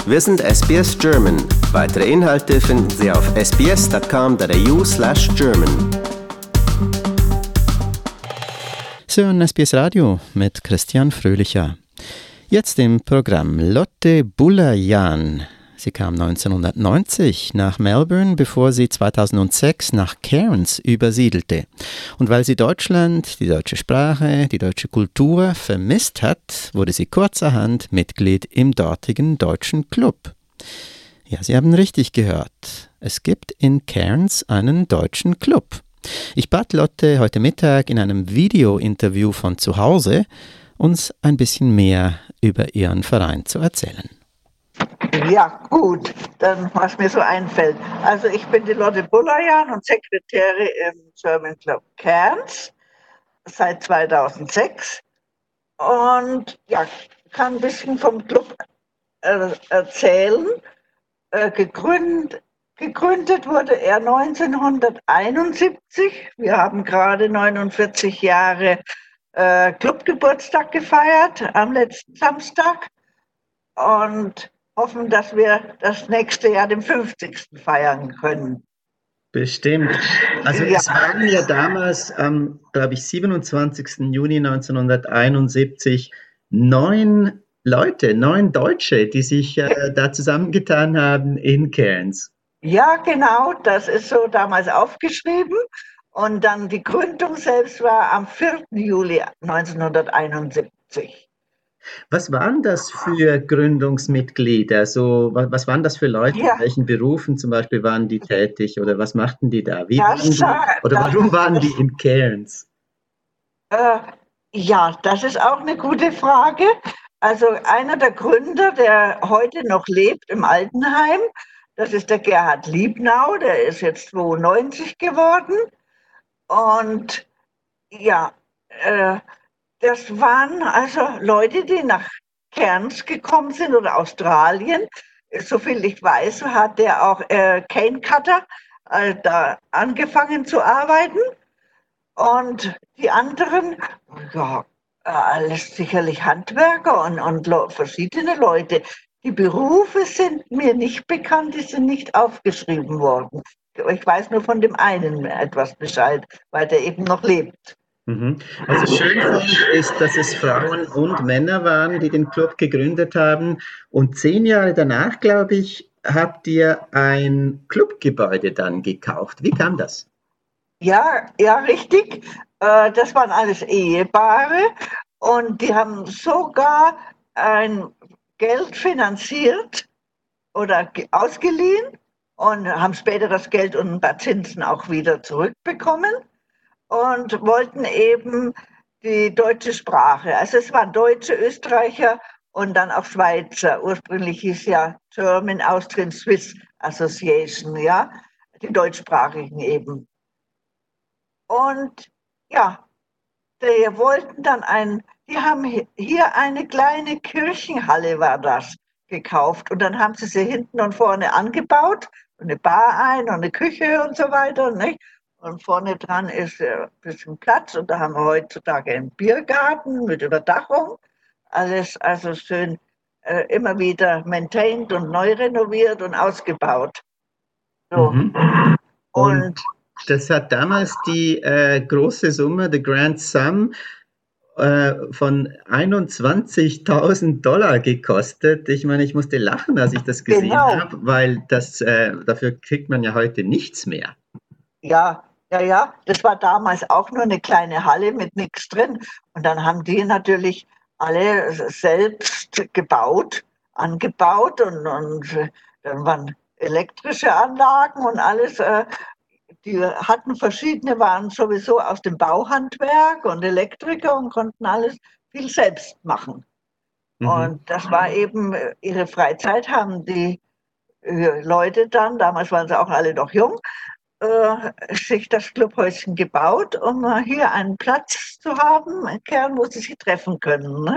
Wir sind SBS German. Weitere Inhalte finden Sie auf sbs.com.au/German. Sie hören SBS Radio mit Christian Fröhlicher. Jetzt im Programm Lotte Bulayan. Sie kam 1990 nach Melbourne, bevor sie 2006 nach Cairns übersiedelte. Und weil sie Deutschland, die deutsche Sprache, die deutsche Kultur vermisst hat, wurde sie kurzerhand Mitglied im dortigen deutschen Club. Ja, Sie haben richtig gehört. Es gibt in Cairns einen deutschen Club. Ich bat Lotte heute Mittag in einem Video-Interview von zu Hause, uns ein bisschen mehr über ihren Verein zu erzählen. Ja, gut, dann was mir so einfällt. Also ich bin die Lotte Bulayan und Sekretärin im German Club Cairns seit 2006 und ja, kann ein bisschen vom Club erzählen. Gegründet wurde er 1971. Wir haben gerade 49 Jahre Clubgeburtstag gefeiert am letzten Samstag und hoffen, dass wir das nächste Jahr den 50. feiern können. Bestimmt. Also Ja. es waren ja damals am, glaube ich, 27. Juni 1971 neun Deutsche, die sich da zusammengetan haben in Cairns. Ja, genau, das ist so damals aufgeschrieben. Und dann die Gründung selbst war am 4. Juli 1971. Was waren das für Gründungsmitglieder? So, was waren das für Leute? Ja. In welchen Berufen zum Beispiel waren die tätig oder was machten die da? Warum waren die in Cairns? Ja, das ist auch eine gute Frage. Also einer der Gründer, der heute noch lebt im Altenheim, das ist der Gerhard Liebnau, der ist jetzt 92 geworden. Und ja, das waren also Leute, die nach Cairns gekommen sind oder Australien. Soviel ich weiß, hat der auch Cane Cutter da angefangen zu arbeiten. Und die anderen, ja, alles sicherlich Handwerker und verschiedene Leute. Die Berufe sind mir nicht bekannt, die sind nicht aufgeschrieben worden. Ich weiß nur von dem einen etwas Bescheid, weil der eben noch lebt. Mhm. Was ich schön fand, ist, dass es Frauen und Männer waren, die den Club gegründet haben. Und 10 Jahre danach, glaube ich, habt ihr ein Clubgebäude dann gekauft. Wie kam das? Ja, richtig. Das waren alles Ehepaare und die haben sogar ein Geld finanziert oder ausgeliehen und haben später das Geld und ein paar Zinsen auch wieder zurückbekommen und wollten eben die deutsche Sprache. Also es waren Deutsche, Österreicher und dann auch Schweizer. Ursprünglich hieß ja German Austrian Swiss Association, ja, die deutschsprachigen eben. Und ja, die wollten dann die haben hier eine kleine Kirchenhalle war das gekauft und dann haben sie hinten und vorne angebaut, eine Bar und eine Küche und so weiter, nicht? Und vorne dran ist ein bisschen Platz und da haben wir heutzutage einen Biergarten mit Überdachung. Alles also schön immer wieder maintained und neu renoviert und ausgebaut. So. Mhm. Und das hat damals die große Summe, the Grand Sum, von $21.000 gekostet. Ich meine, ich musste lachen, als ich das gesehen habe, weil dafür kriegt man ja heute nichts mehr. Ja. Das war damals auch nur eine kleine Halle mit nichts drin. Und dann haben die natürlich alle selbst angebaut und dann waren elektrische Anlagen und alles. Die hatten verschiedene, waren sowieso aus dem Bauhandwerk und Elektriker und konnten alles viel selbst machen. Mhm. Und das war eben ihre Freizeit, haben die Leute dann, damals waren sie auch alle noch jung, sich das Clubhäuschen gebaut, um hier einen Platz zu haben, einen Kern, wo sie sich treffen können. Ne?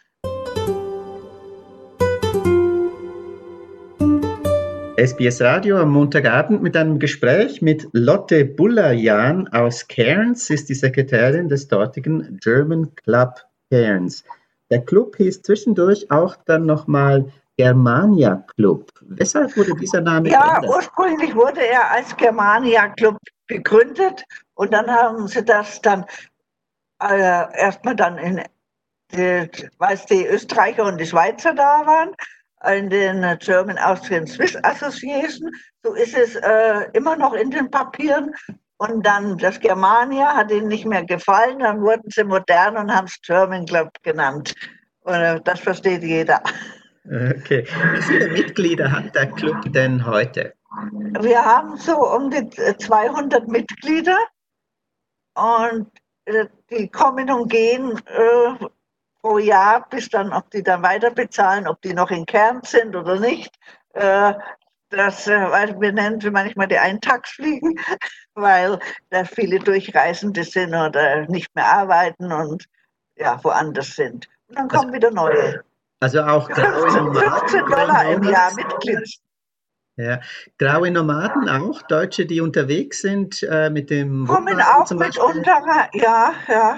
SBS Radio am Montagabend mit einem Gespräch mit Lotte Bulayan aus Cairns, ist die Sekretärin des dortigen German Club Cairns. Der Club hieß zwischendurch auch dann nochmal Germania Club. Weshalb wurde dieser Name Ja, geändert? ursprünglich wurde er als Germania Club gegründet und dann haben sie das dann erstmal dann weil die Österreicher und die Schweizer da waren, in den German Austrian Swiss Association. So ist es immer noch in den Papieren. Und dann das Germania hat ihnen nicht mehr gefallen, dann wurden sie modern und haben es German Club genannt. Und das versteht jeder. Okay. Wie viele Mitglieder hat der Club denn heute? Wir haben so um die 200 Mitglieder und die kommen und gehen pro Jahr, bis dann, ob die dann weiter bezahlen, ob die noch in Kern sind oder nicht. Weil wir nennen sie manchmal die Eintagsfliegen, weil da viele Durchreisende sind oder nicht mehr arbeiten und ja, woanders sind. Und dann Also, kommen wieder neue. also auch graue 15, Nomaden 15 Dollar im Jahr Mitglied. Ja, graue Nomaden auch, Deutsche, die unterwegs sind mit dem Kommen Wohnwagen auch zum Beispiel mitunter, ja.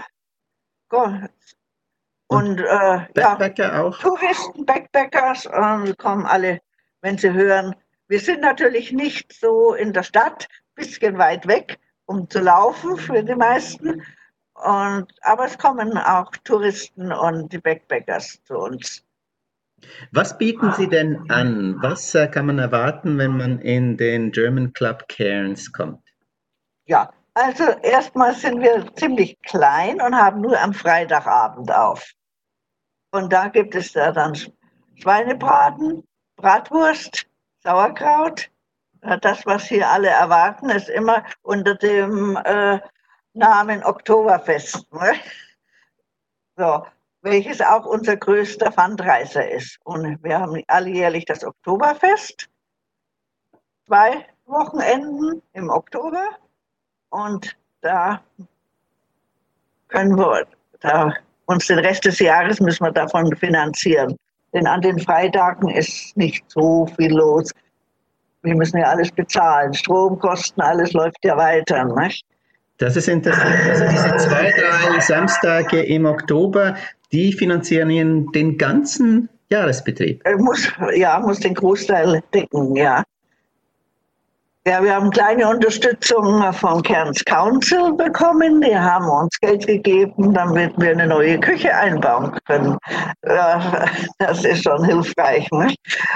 und Und ja, Backpacker auch. Touristen, Backpackers, kommen alle, wenn sie hören. Wir sind natürlich nicht so in der Stadt, bisschen weit weg, um zu laufen für die meisten. Aber es kommen auch Touristen und die Backpackers zu uns. Was bieten Sie denn an? Was kann man erwarten, wenn man in den German Club Cairns kommt? Ja, also erstmal sind wir ziemlich klein und haben nur am Freitagabend auf. Und da gibt es da dann Schweinebraten, Bratwurst, Sauerkraut. Das, was hier alle erwarten, ist immer unter dem Namen Oktoberfest. Ne? So, welches auch unser größter Fundraiser ist. Und wir haben alljährlich das Oktoberfest, 2 Wochenenden im Oktober. Und da können wir uns den Rest des Jahres müssen wir davon finanzieren. Denn an den Freitagen ist nicht so viel los. Wir müssen ja alles bezahlen. Stromkosten, alles läuft ja weiter. Nicht? Das ist interessant. Also diese 2, 3 Samstage im Oktober, die finanzieren Ihnen den ganzen Jahresbetrieb. Muss den Großteil decken, ja. Ja, wir haben kleine Unterstützung vom Cairns Council bekommen. Die haben uns Geld gegeben, damit wir eine neue Küche einbauen können. Das ist schon hilfreich. Ne?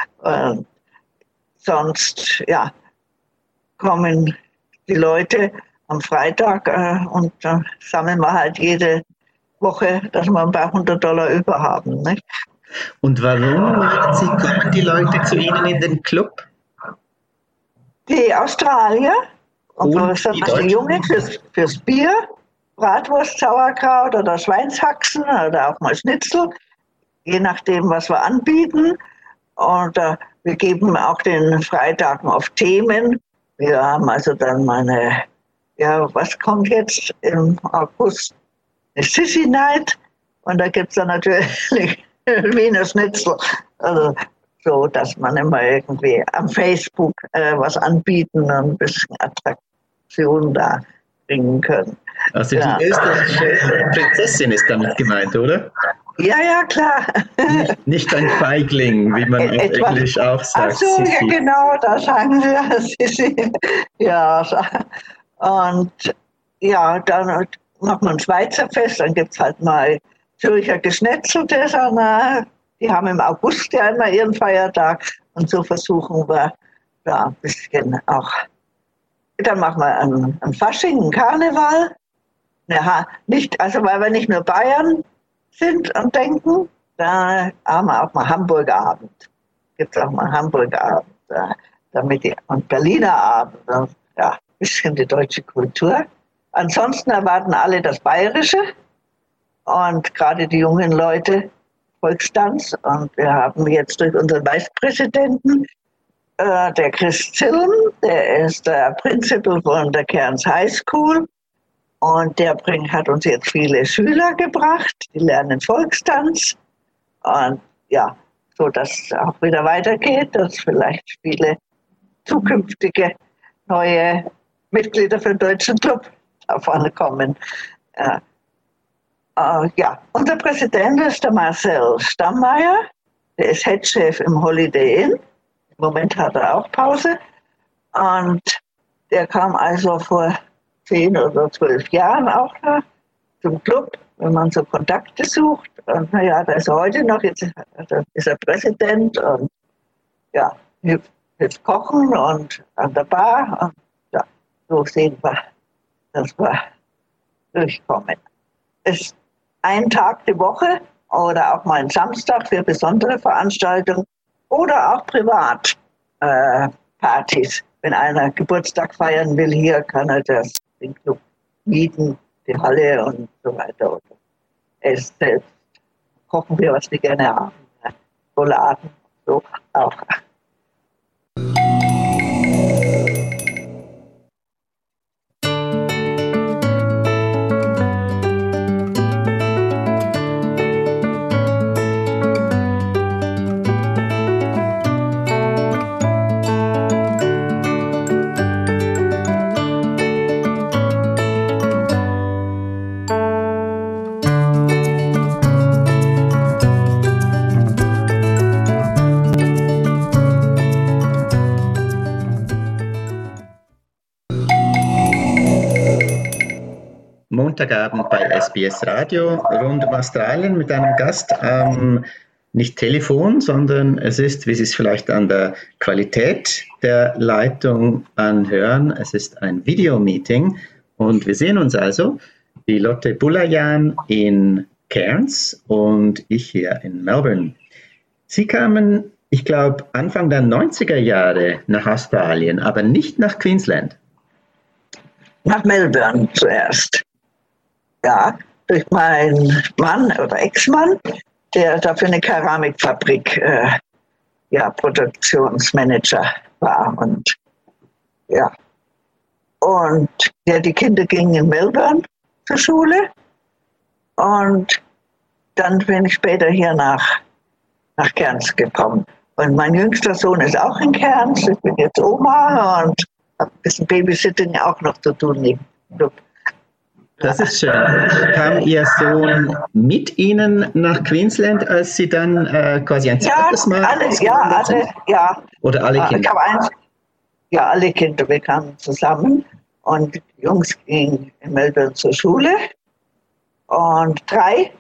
Sonst, ja, kommen die Leute am Freitag und sammeln wir halt jede Woche, dass wir ein paar $100 über haben. Nicht? Und warum kommen die Leute zu Ihnen in den Club? Die Australier, und besonders die Deutschen? Jungen, fürs Bier, Bratwurst, Sauerkraut oder Schweinshaxen oder auch mal Schnitzel, je nachdem, was wir anbieten. Und wir geben auch den Freitagen auf Themen. Wir haben also dann was kommt jetzt im August? Eine Sissy Night. Und da gibt es dann natürlich Wiener Schnitzel. Also so, dass man immer irgendwie am Facebook was anbieten und ein bisschen Attraktion da bringen können. Also die österreichische Prinzessin ist damit gemeint, oder? Ja, klar. Nicht ein Feigling, wie man auf Englisch auch sagt. Ach so, ja, genau, da sagen sie. Ja, und ja, dann macht man ein Schweizer Fest, dann gibt es halt mal Zürcher Geschnetzeltes. Die haben im August ja immer ihren Feiertag und so versuchen wir da ein bisschen auch. Dann machen wir einen Fasching, einen Karneval. Ja, weil wir nicht nur Bayern sind und denken, da haben wir auch mal Hamburger Abend. Gibt es auch mal Hamburger Abend, und Berliner Abend. Ja, ein bisschen die deutsche Kultur. Ansonsten erwarten alle das Bayerische und gerade die jungen Leute Volkstanz. Und wir haben jetzt durch unseren Vicepräsidenten, der Chris Zilm, der ist der Principal von der Cairns High School. Und der hat uns jetzt viele Schüler gebracht, die lernen Volkstanz. Und ja, so dass es auch wieder weitergeht, dass vielleicht viele zukünftige neue Mitglieder für den Deutschen Club da vorne kommen. Unser Präsident ist der Marcel Stammeier. der ist Headchef im Holiday Inn. Im Moment hat er auch Pause. Und der kam also vor 10 oder 12 Jahren auch da zum Club, wenn man so Kontakte sucht. Und naja, da ist er heute noch, jetzt ist er Präsident und ja, hilft kochen und an der Bar. Und ja, so sehen wir, dass wir durchkommen. Es ist ein Tag die Woche oder auch mal ein Samstag für besondere Veranstaltungen oder auch privat Partys. Wenn einer Geburtstag feiern will, hier kann er den Club mieten, die Halle und so weiter. Und es selbst kochen wir, was wir gerne haben. Rouladen, so auch. Montagabend bei SBS Radio rund um Australien mit einem Gast nicht Telefon, sondern es ist, wie Sie es vielleicht an der Qualität der Leitung anhören, es ist ein Videomeeting und wir sehen uns also, die Lotte Bulayan in Cairns und ich hier in Melbourne. Sie kamen, ich glaube, Anfang der 90er Jahre nach Australien, aber nicht nach Queensland. Nach Melbourne zuerst. Ja, durch meinen Mann oder Ex-Mann, der dafür eine Keramikfabrik Produktionsmanager war. Und ja, und ja, die Kinder gingen in Melbourne zur Schule. Und dann bin ich später hier nach Cairns gekommen. Und mein jüngster Sohn ist auch in Cairns. Ich bin jetzt Oma und habe ein bisschen Babysitting auch noch zu tun. Das ist schön. Kam Ihr Sohn mit Ihnen nach Queensland, als Sie dann quasi ein zweites Mal alle, ja. Oder alle Kinder? Alle Kinder, wir kamen zusammen und die Jungs gingen in Melbourne zur Schule und 3.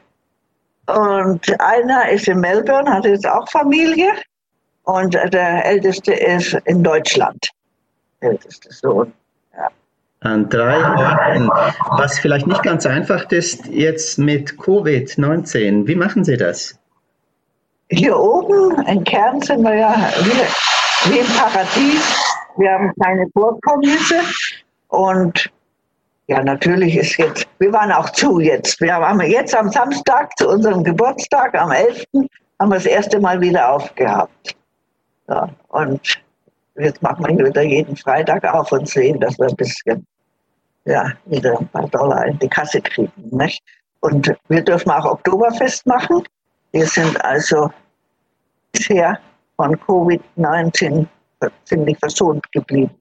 Und einer ist in Melbourne, hat jetzt auch Familie und der Älteste ist in Deutschland, der älteste Sohn. An 3 Orten, was vielleicht nicht ganz einfach ist jetzt mit Covid-19. Wie machen Sie das? Hier oben in Cairns sind wir ja wie im Paradies. Wir haben keine Vorkommnisse und ja, natürlich ist jetzt, wir waren auch zu jetzt. Wir haben jetzt am Samstag zu unserem Geburtstag, am 11. haben wir das erste Mal wieder aufgehabt. Ja, und jetzt machen wir wieder jeden Freitag auf und sehen, dass wir ein bisschen, wieder ein paar Dollar in die Kasse kriegen. Nicht? Und wir dürfen auch Oktoberfest machen. Wir sind also bisher von Covid-19 ziemlich verschont geblieben.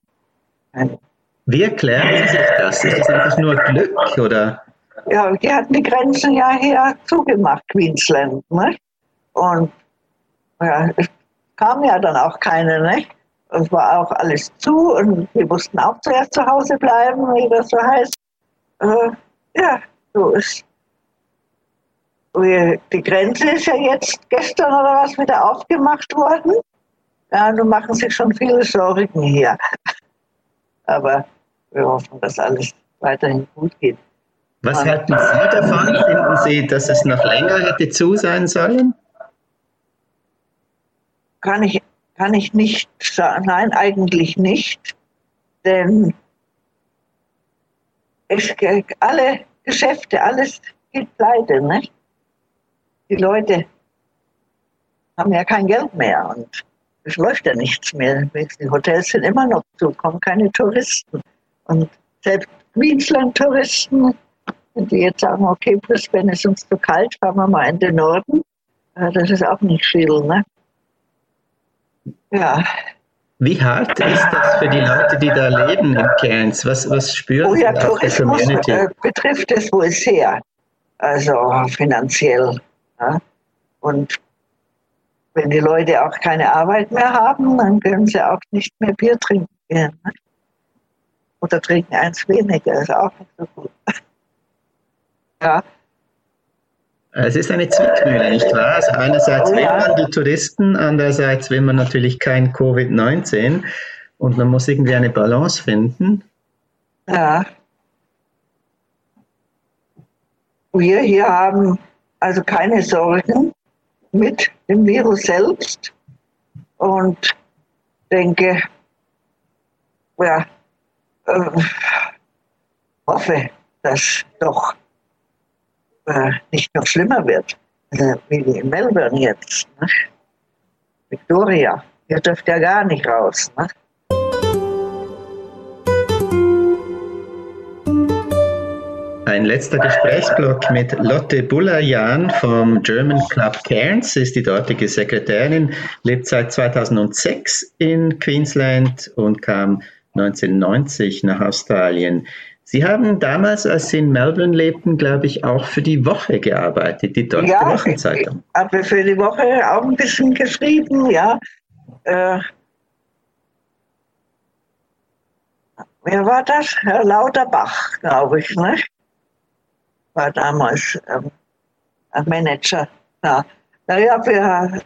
Wie erklären Sie sich das? Ist das einfach nur Glück, oder? Ja, die hatten die Grenzen ja hier zugemacht, Queensland. Nicht? Und ja, es kam ja dann auch keine, nicht? Es war auch alles zu und wir mussten auch zuerst zu Hause bleiben, wie das so heißt. So ist. Die Grenze ist ja jetzt gestern oder was wieder aufgemacht worden. Ja, nun machen sich schon viele Sorgen hier. Aber wir hoffen, dass alles weiterhin gut geht. Was halten Sie davon? Finden Sie, dass es noch länger hätte zu sein sollen? Kann ich nicht sagen. Nein, eigentlich nicht. Denn alle Geschäfte, alles geht pleite, nicht? Die Leute haben ja kein Geld mehr und es läuft ja nichts mehr. Die Hotels sind immer noch zu, kommen keine Touristen. Und selbst Queensland-Touristen, wenn die jetzt sagen, okay, Brisbane ist uns zu kalt, fahren wir mal in den Norden, das ist auch nicht viel, ne? Ja. Wie hart ist das für die Leute, die da leben in Cairns? Was spüren Sie auf der Community? Betrifft es wohl sehr, also finanziell. Ja? Und wenn die Leute auch keine Arbeit mehr haben, dann können sie auch nicht mehr Bier trinken gehen. Ne? Oder trinken eins weniger, ist auch nicht so gut. Ja. Es ist eine Zwickmühle, nicht wahr? Also einerseits will man die Touristen, andererseits will man natürlich kein Covid-19 und man muss irgendwie eine Balance finden. Ja. Wir hier haben also keine Sorgen mit dem Virus selbst und denke, ja, hoffe, dass doch nicht noch schlimmer wird, wie in Melbourne jetzt. Ne? Victoria, ihr dürft ja gar nicht raus. Ne? Ein letzter Gesprächsblock mit Lotte Bulayan vom German Club Cairns. Sie ist die dortige Sekretärin, lebt seit 2006 in Queensland und kam 1990 nach Australien. Sie haben damals, als Sie in Melbourne lebten, glaube ich, auch für die Woche gearbeitet, die dortige Wochenzeitung. Ich habe für die Woche auch ein bisschen geschrieben, ja. Wer war das? Herr Lauterbach, glaube ich, ne? War damals ein Manager. Ja. Naja, wir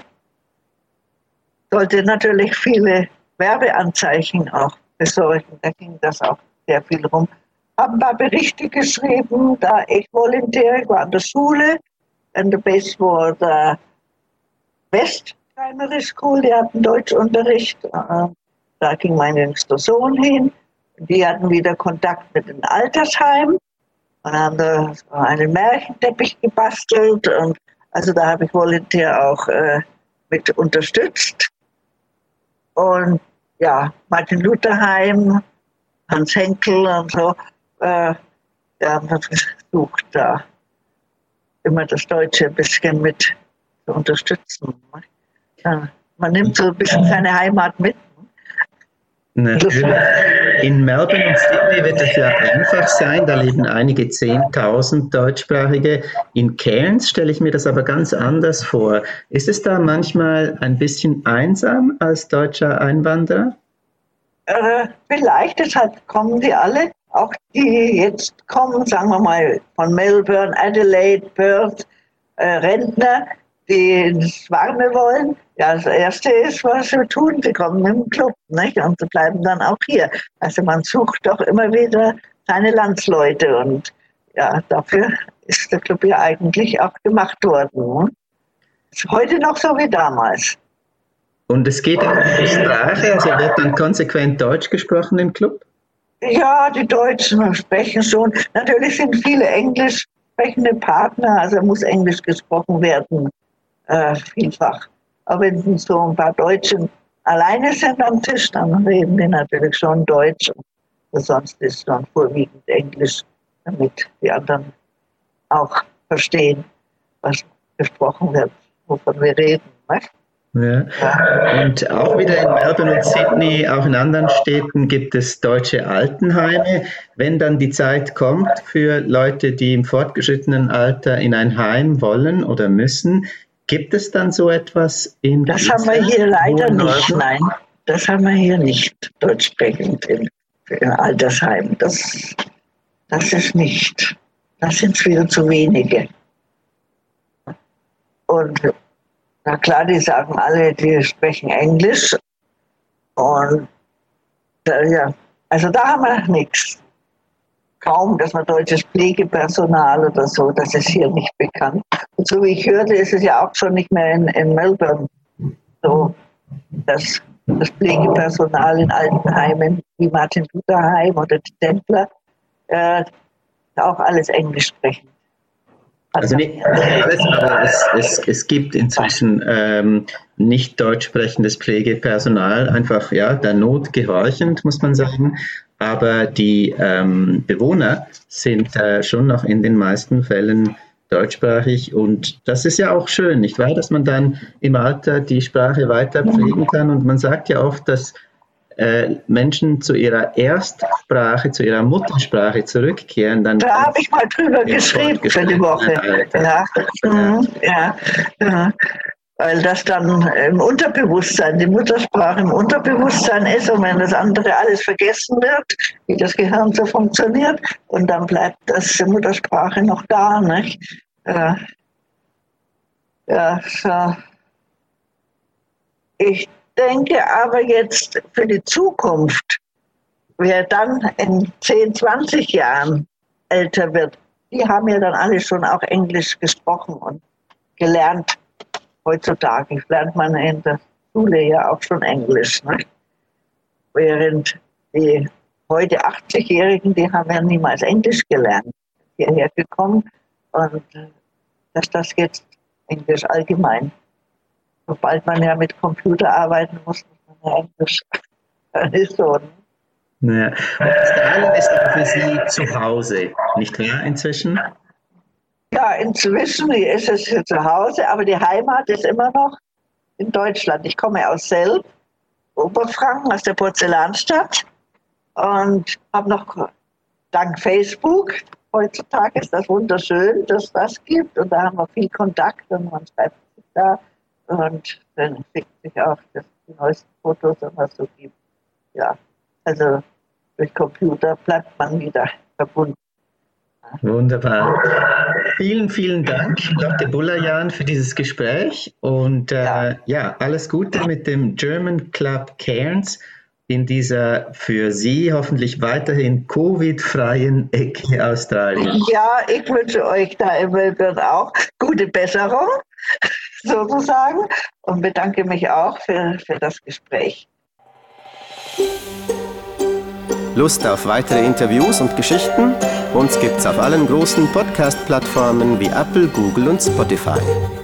sollten natürlich viele Werbeanzeichen auch besorgen. Da ging das auch sehr viel rum. Haben ein paar Berichte geschrieben, da ich Volontär war an der Schule. And the base war der West Primary School, die hatten Deutschunterricht. Da ging mein jüngster Sohn hin. Die hatten wieder Kontakt mit den Altersheimen und haben da einen Märchenteppich gebastelt. Und also da habe ich Volontär auch mit unterstützt. Und ja, Martin Luther Heim, Hans Henkel und so, wir haben versucht, da immer das Deutsche ein bisschen mit zu unterstützen. Man nimmt so ein bisschen seine Heimat mit. Natürlich. In Melbourne und Sydney wird es ja einfach sein, da leben einige 10.000 Deutschsprachige. In Cairns stelle ich mir das aber ganz anders vor. Ist es da manchmal ein bisschen einsam als deutscher Einwanderer? Vielleicht, deshalb kommen die alle, auch die jetzt kommen, sagen wir mal, von Melbourne, Adelaide, Perth, Rentner, die ins Warme wollen. Ja, das Erste ist, was sie tun, sie kommen im Club, nicht? Und sie bleiben dann auch hier. Also man sucht doch immer wieder seine Landsleute und ja, dafür ist der Club ja eigentlich auch gemacht worden. Ne? Ist heute noch so wie damals. Und es geht auch um die Sprache, also wird dann konsequent Deutsch gesprochen im Club? Ja, die Deutschen sprechen schon. Natürlich sind viele englisch sprechende Partner, also muss Englisch gesprochen werden, vielfach. Aber wenn so ein paar Deutsche alleine sind am Tisch, dann reden die natürlich schon Deutsch. Sonst ist es dann vorwiegend Englisch, damit die anderen auch verstehen, was gesprochen wird, wovon wir reden. Nicht? Ja. Und auch wieder in Melbourne und Sydney, auch in anderen Städten gibt es deutsche Altenheime. Wenn dann die Zeit kommt für Leute, die im fortgeschrittenen Alter in ein Heim wollen oder müssen, gibt es dann so etwas in Das haben wir hier leider nicht, nein. Das haben wir hier nicht, deutschsprechend in Altersheimen. Das ist nicht. Das sind viel zu wenige. Und na klar, die sagen alle, die sprechen Englisch. Und ja, also da haben wir nichts. Kaum, dass man deutsches Pflegepersonal oder so, das ist hier nicht bekannt. Und so wie ich hörte, ist es ja auch schon nicht mehr in Melbourne so, dass das Pflegepersonal in Altenheimen wie Martin Luther Heim oder die Templer auch alles Englisch sprechen. Also nicht alles, aber es gibt inzwischen nicht deutsch sprechendes Pflegepersonal, einfach ja der Not gehorchend, muss man sagen. Aber die Bewohner sind schon noch in den meisten Fällen deutschsprachig und das ist ja auch schön, nicht wahr, dass man dann im Alter die Sprache weiter pflegen kann und man sagt ja oft, dass Menschen zu ihrer Erstsprache, zu ihrer Muttersprache zurückkehren. Dann da habe ich mal drüber geschrieben für die Woche. Ja. weil das dann im Unterbewusstsein, die Muttersprache im Unterbewusstsein ist und wenn das andere alles vergessen wird, wie das Gehirn so funktioniert, und dann bleibt das die Muttersprache noch da, nicht? So. Ich denke aber jetzt für die Zukunft, wer dann in 10, 20 Jahren älter wird, die haben ja dann alle schon auch Englisch gesprochen und gelernt. Heutzutage lernt man in der Schule ja auch schon Englisch. Ne? Während die heute 80-Jährigen, die haben ja niemals Englisch gelernt, hierher gekommen. Und dass das jetzt Englisch allgemein. Sobald man ja mit Computer arbeiten muss, muss man ja Englisch. Das ist so. Ja. Australien ist aber für Sie zu Hause, nicht wahr, inzwischen? Ja, inzwischen ist es hier zu Hause, aber die Heimat ist immer noch in Deutschland. Ich komme aus Selb, Oberfranken, aus der Porzellanstadt und habe noch dank Facebook, heutzutage ist das wunderschön, dass das gibt und da haben wir viel Kontakt und man schreibt sich da und dann schickt sich auch die neuesten Fotos und was so gibt. Ja, also durch Computer bleibt man wieder verbunden. Wunderbar. Vielen, vielen Dank, Lotte Bulayan, für dieses Gespräch und alles Gute mit dem German Club Cairns in dieser für Sie hoffentlich weiterhin Covid-freien Ecke Australiens. Ja, ich wünsche euch da in Melbourne auch gute Besserung, sozusagen, und bedanke mich auch für das Gespräch. Lust auf weitere Interviews und Geschichten? Uns gibt's auf allen großen Podcast-Plattformen wie Apple, Google und Spotify.